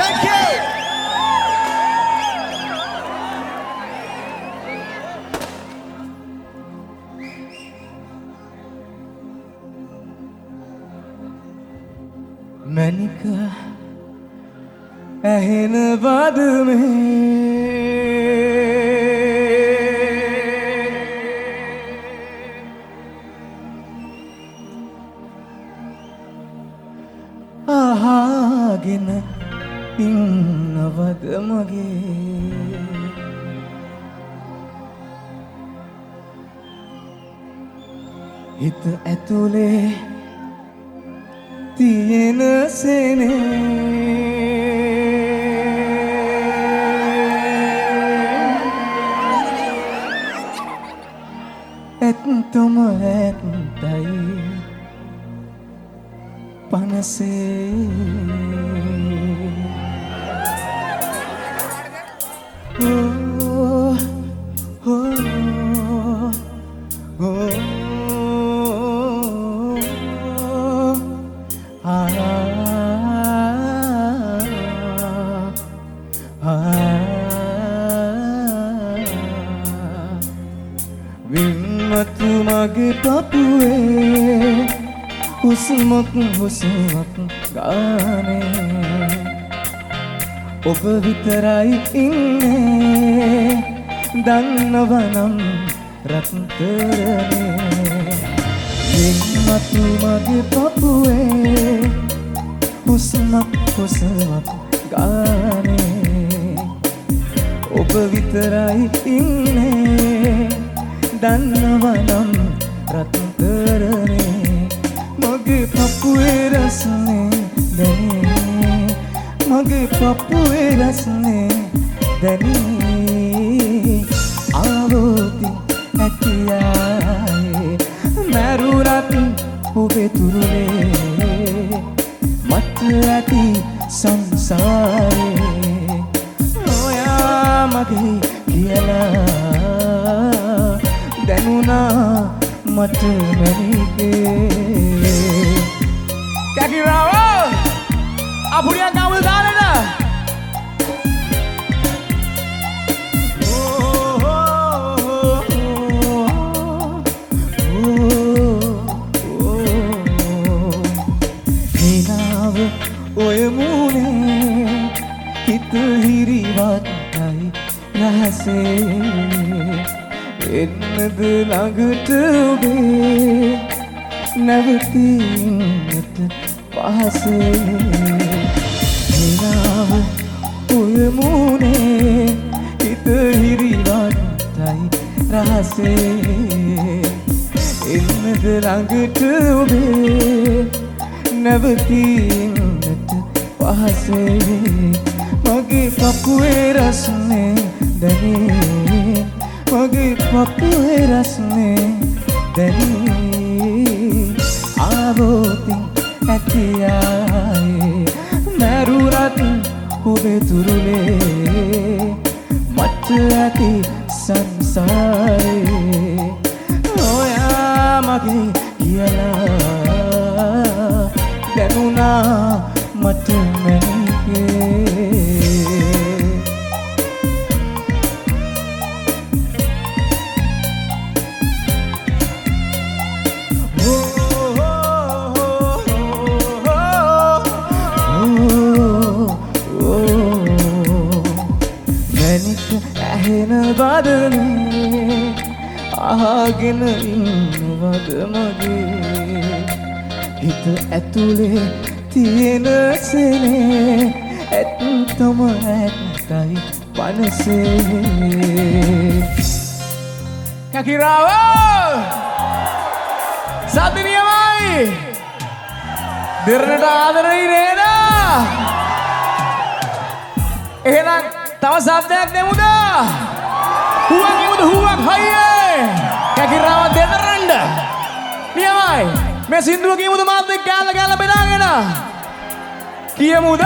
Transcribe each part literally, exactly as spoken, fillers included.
Thank you. Manika ahena baad mein ahagena innawad mage hit athule තියෙන සෙනේ ඇත්තම ඇත්තයි පනසේ ඕ ඕ ඕ විම්මතු මගේ පපුවේ හුස්මක් හුස්මක් ගානේ ඔබ විතරයි ඉන්නේ දන්නවනම් රත්තරනේ විම්මතු මගේ පපුවේ හුස්මක් හුස්මක් ගානේ ඔබ විතරයි ඉන්නේ දන්නවනම් රත්තරනේ මගේ පපුවේ රසනේ දැනේ මගේ පපුවේ රසනේ දැනේ ආවෝති ඇතියායේ මරුරත් ඔබේ තුරුලේ මට ඇති සංසාරේ ඔයා මගේ කියලා දැනුණා මට මැරිගේ කැකිරාව අපුරියක් ගාමුද දාලෙන හිනාව ඔය මූනේ හිත හිරිවත්යි රහසේ එන්නද ළඟට ඔබේ නැවතින්නට පහසේ හිනාව ඔය මූනේ හිත හිරිවත්යි රහසේ එන්නද ළඟට ඔබේ නැවතින්නට පහසේ මගේ පපුවේ රසනේ දැනේ මගේ පපුවේ රසනේ දැනේ ආවෝතින් ඇතියායේ මරුරත් ඔබේ තුරුලේ මට ඇති සංසාරේ ඔයා මගේ කියලා දැනුණා මට මැනිගේ ඇහෙන බදනේ අහගෙන ඉන්නවද මගේ හිත ඇතුලේ තියෙන සෙනේ ඇත්තම ඇත්තයි පනසේ කකිරාව සද්දිනියමයි දෙරණට ආදරයි නේද එහෙනම් තව සබ්දයක් දෙමුද? හුවක් දෙමුද හුවක් හයියේ. කැකිරාව දෙතරන්න. නියමයි. මේ සින්දුව කියමුද මාත් එක්ක කෑල්ල කෑල්ල බෙදාගෙන. කියමුද?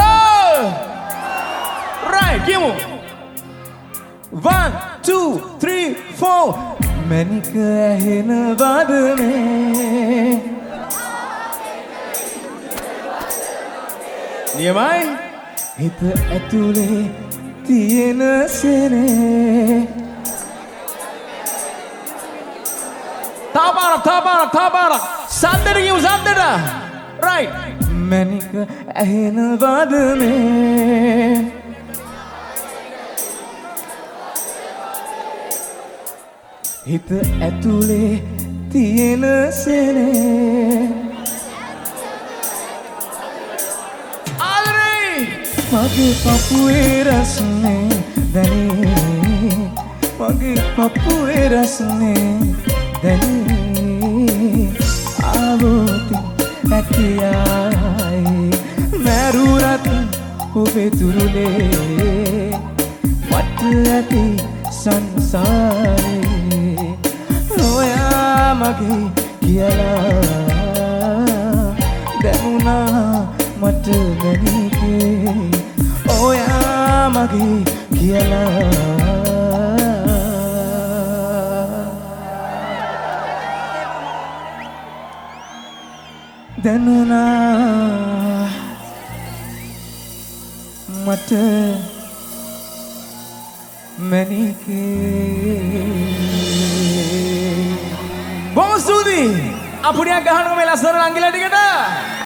right කියමු. one two three four මැනික ඇහෙන වදනේ. නියමයි. හිත ඇතුලේ තියෙන සෙනේ තාපාරක් තාපාරක් තාපාරක් සද්දට කියමු සද්දට right මැනික ඇහෙනවද මේ හිත ඇතුලේ තියෙන සෙනේ ආදරේ මගේ පපුවේ රසනේ දැනේ මගේ පපුවේ රසනේ දැනේ ආවෝති ඇතියායි මැරුරත් ඔබේ තුරුලේ මට ඇති සංසාරේ ඔයා මගේ කියලා දැනුණා මට මැනිකේ ඔයා මගේ කියලා දැනුණා මට මැනිකේ බොහොම ස්තුතියි අපුඩියක් ගහනවා මේ ලස්සන රංගිලා ටිකට